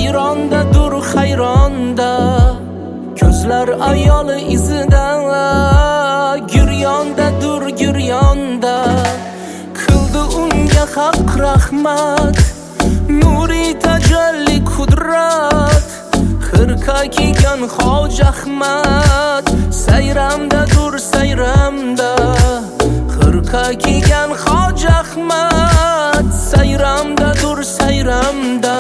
hayrondadur hayronda, ko'zlar ayoli izida, guryondadur guryonda. Qildi unga haq rahmat, nuri tajalli qudrat, xirqa kiygan Hoj Ahmad sayramdadur sayramda. Xirqa kiygan Hoj Ahmad sayramdadur sayramda.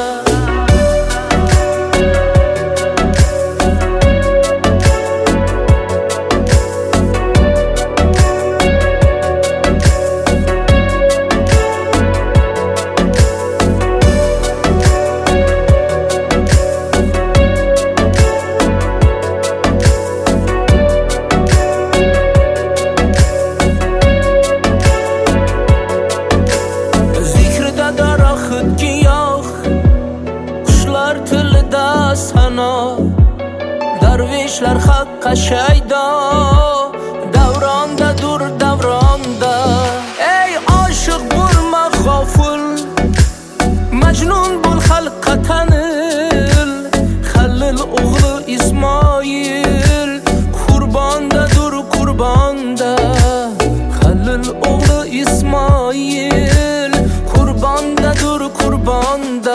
Darvishlar haqqa shaydo, davrondadur davronda. Ey oshiq bo'lma g'ofil, majnun bo'l xalqqa tanil. Halil o'g'li Ismoil qurbondadur qurbonda. Halil o'g'li Ismoil qurbondadur qurbonda.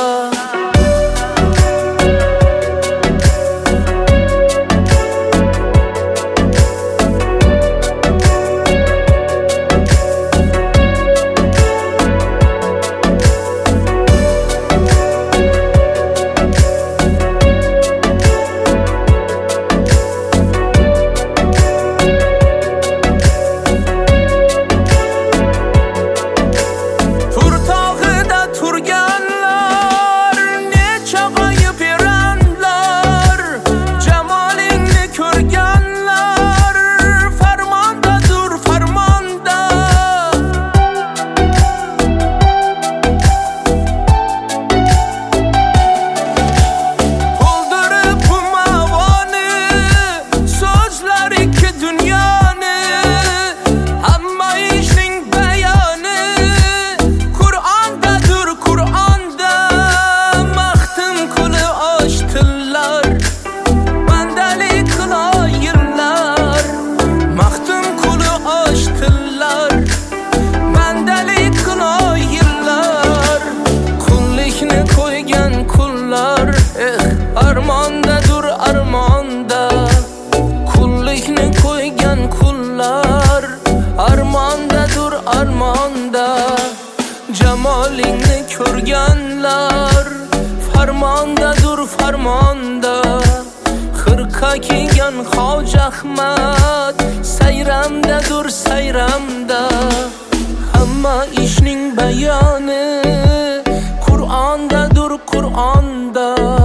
Armondadur armonda, qullikni qo'ygan qullar. Armondadur armonda, jamolingni ko'rganlar. Farmondadur farmonda, xirqa kiygan Hoj Ahmad sayramdadur sayramda. Hamma ishning bayoni Qur'ondadur Qur'onda.